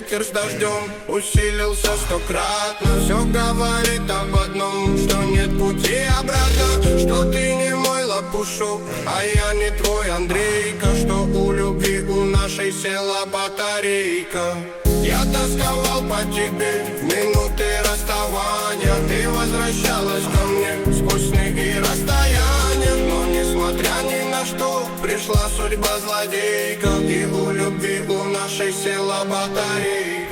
ветер с дождем усилился стократно. Все говорит об одном, что нет пути обратно, что ты не мой лопушок, а я не твой Андрейка, что у любви у нашей села батарейка. Я тосковал по тебе в минуты расставания, ты возвращалась ко мне сквозь сны и расстояния. Но несмотря ни на что, пришла судьба злодейка, и у любви у нашей села батарейка.